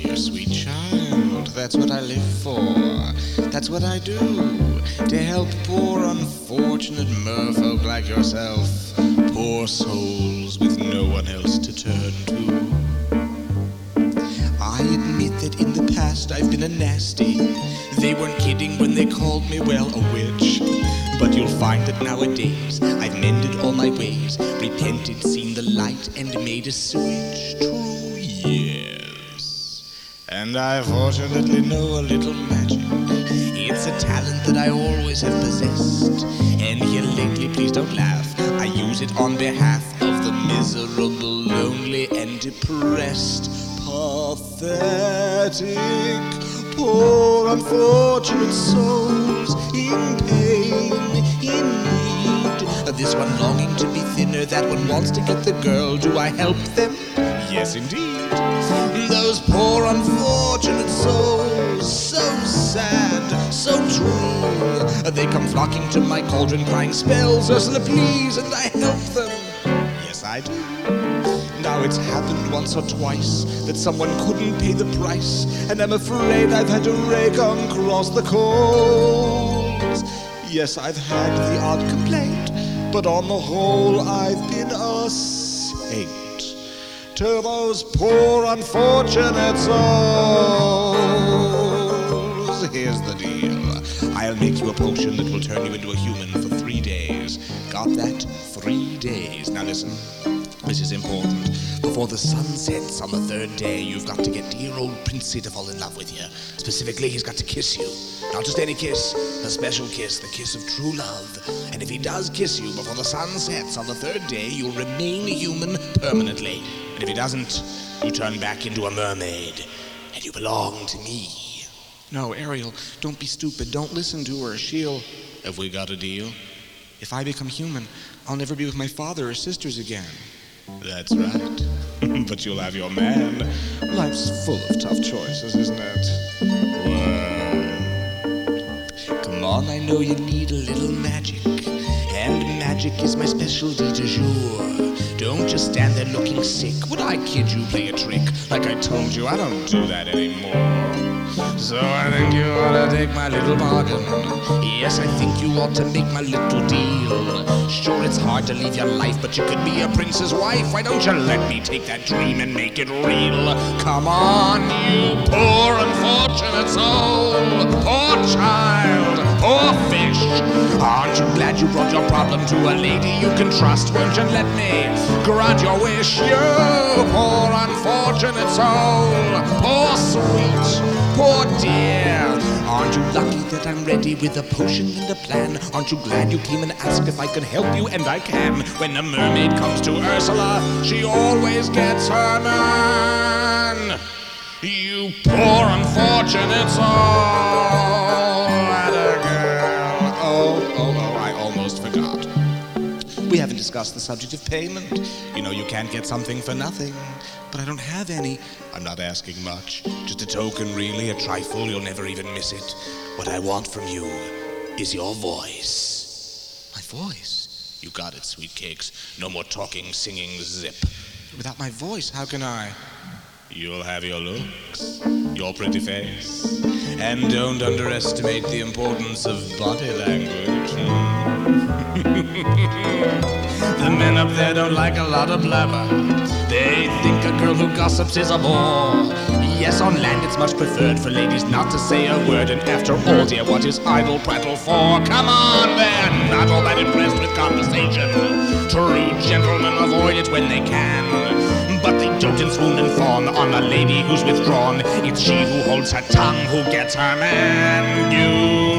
sweet child, that's what I live for. That's what I do, to help poor unfortunate merfolk like yourself. Poor souls with no one else to turn to. I admit that in the past I've been a nasty. They weren't kidding when they called me, well, a witch. But you'll find that nowadays I've mended all my ways, repented, seen the light, and made a switch. True, yes. And I fortunately know a little magic. It's a talent that I always have possessed. And here lately, please don't laugh, I use it on behalf of the miserable, lonely, and depressed. Pathetic, poor, unfortunate souls in pain, in need. This one longing to be thinner, that one wants to get the girl. Do I help them? Yes, indeed. Those poor, unfortunate souls, so sad, so true. They come flocking to my cauldron, crying, "Spells, Ursula, please," and I help them. Yes, I do. Now it's happened once or twice that someone couldn't pay the price, and I'm afraid I've had to rake across the coals. Yes, I've had the odd complaint, but on the whole I've been a saint to those poor unfortunate souls. Here's the deal. I'll make you a potion that will turn you into a human for 3 days. Got that? 3 days. Now listen. This is important. Before the sun sets on the 3rd day, you've got to get dear old Princey to fall in love with you. Specifically, he's got to kiss you. Not just any kiss, a special kiss, the kiss of true love. And if he does kiss you before the sun sets on the 3rd day, you'll remain human permanently. And if he doesn't, you turn back into a mermaid, and you belong to me. No, Ariel, don't be stupid. Don't listen to her. She'll... Have we got a deal? If I become human, I'll never be with my father or sisters again. That's right. But you'll have your man. Life's full of tough choices, isn't it? Well, come on, I know you need a little magic. And magic is my specialty du jour. Don't just stand there looking sick. Would I kid you, play a trick? Like I told you, I don't do that anymore. So I think you ought to take my little bargain. Yes, I think you ought to make my little deal. Sure, it's hard to leave your life, but you could be a prince's wife. Why don't you let me take that dream and make it real? Come on, you poor unfortunate soul. Poor child, poor fish. Aren't you glad you brought your problem to a lady you can trust? Won't you let me grant your wish? You poor unfortunate soul. Poor sweet, poor dear. Aren't you lucky that I'm ready with a potion and a plan? Aren't you glad you came and asked if I could help you? And I can. When a mermaid comes to Ursula, she always gets her man. You poor unfortunate soul. Atta girl. Oh, I almost forgot. We haven't discussed the subject of payment. You know you can't get something for nothing. But I don't have any. I'm not asking much. Just a token, really, a trifle. You'll never even miss it. What I want from you is your voice. My voice? You got it, sweet cakes. No more talking, singing, zip. Without my voice, how can I? You'll have your looks, your pretty face. And don't underestimate the importance of body language. The men up there don't like a lot of blabber. They think a girl who gossips is a bore. Yes, on land it's much preferred for ladies not to say a word. And after all, dear, what is idle prattle for? Come on, they're not all that impressed with conversation. True gentlemen avoid it when they can. But they don't swoon and fawn on a lady who's withdrawn. It's she who holds her tongue who gets her man. You,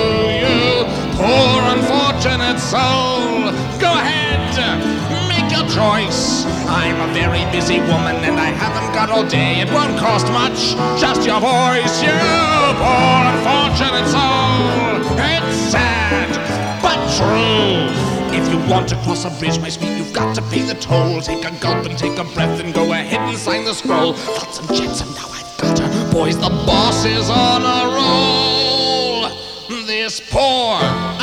poor unfortunate soul. Go ahead, make your choice. I'm a very busy woman and I haven't got all day. It won't cost much, just your voice. You poor unfortunate soul. It's sad, but true. If you want to cross a bridge, my sweet, you've got to pay the toll. Take a gulp and take a breath and go ahead and sign the scroll. Thoughts and checks and now I've got her. Boys, the boss is on a roll. This poor